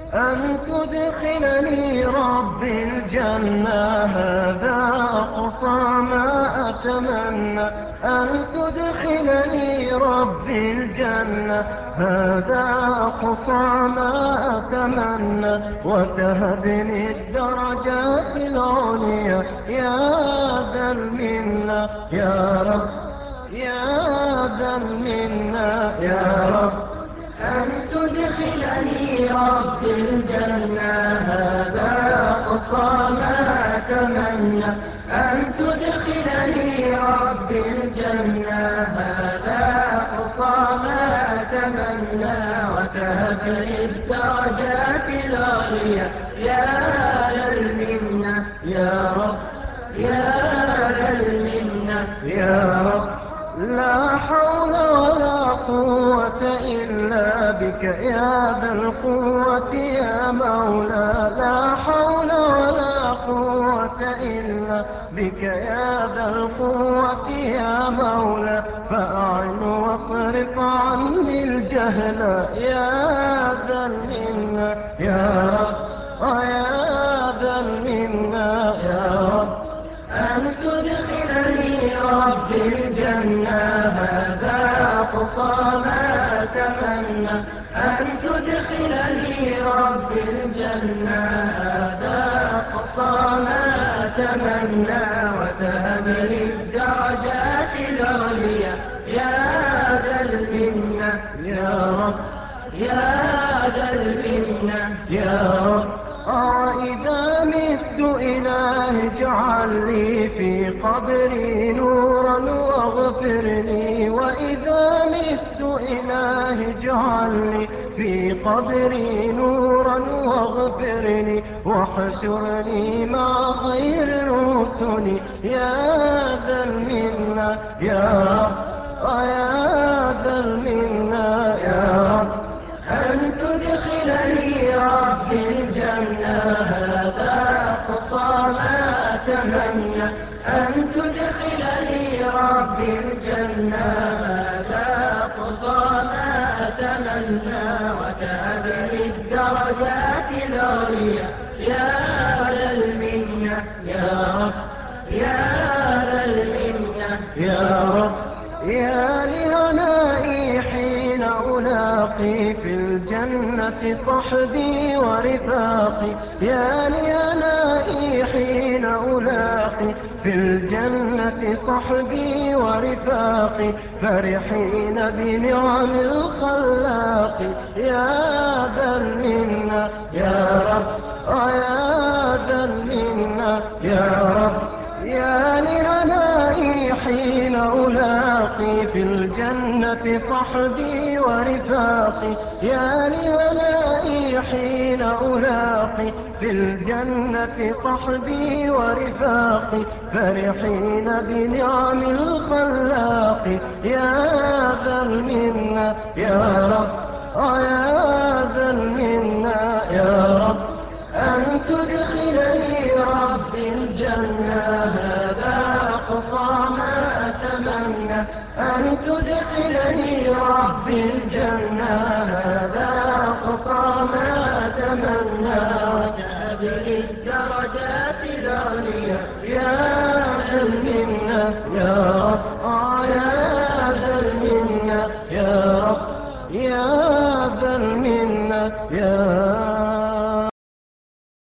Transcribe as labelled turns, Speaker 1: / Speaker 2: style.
Speaker 1: أن تدخلني ربي الجنة، هذا أقصى ما أتمنى. أن تدخلني ربي الجنة، هذا أقصى ما أتمنى. وتهبني الدرجات العليا يا ذا المنة يا رب، يا ذا المنة يا رب. أن تدخلني ربي الجنة، هذا أقصى ما أتمنى. أن تدخلني ربي الجنة، هذا أقصى ما أتمنى. وتهبني الدرجات العليا يا ذا المنة يا رب، يا ذا المنة يا رب. لا حول ولا قوة إلا بك يا ذا القوة يا مولا. لا حول ولا قوة إلا بك يا ذا القوة يا مولا. فأعن واصرف عني الجهل يا ذا المنة يا رب، ويا ذا المنة يا رب. أن تدخلني ربي الجنة، هذا أقصى ما أتمنى. أن تدخلني ربي الجنة، هذا أقصى ما أتمنى. وتهبني الدرجات العليا يا ذا المنة يا رب، يا ذا المنة يا رب. إذا مت إلهي اجعل لي في قبري نورا واغفر لي. وإذا مت إلهي اجعل لي في قبري نورا واغفر لي. واحشرني مع خير الرسل يا ذا المنة يا رب، ويا ذا المنة يا رب. أن تدخلني ربي الجنة، هذا أقصى ما أتمنى. أن تدخلني ربي الجنة، هذا أقصى ما أتمنى. وتهبني الدرجات العليا يا ذا المنة يا رب، يا ذا المنة يا رب. يا لهنائي حين ألاقي في الجنة صحبي ورفاقي. يا لهنائي حين ألاقي في الجنة صحبي ورفاقي. فرحين بنعم الخلاق يا ذا المنة يا رب، ويا ذا المنة يا رب. يا لهنائي حين ألاقي في الجنة صحبي ورفاقي. يا لهنائي حين ألاقي في الجنة صحبي ورفاقي. فرحين بنعم الخلاق يا ذا المنة يا رب، ويا ذا المنة يا رب. أن تدخلني ربي الجنة، هذا أقصى ما أتمنى. أن تدخلني ربي الجنة، هذا أقصى ما أتمنى. وتهبني الدرجات العليا يا ذا المنة يا رب، يا ذا المنة يا رب، يا ذا المنة يا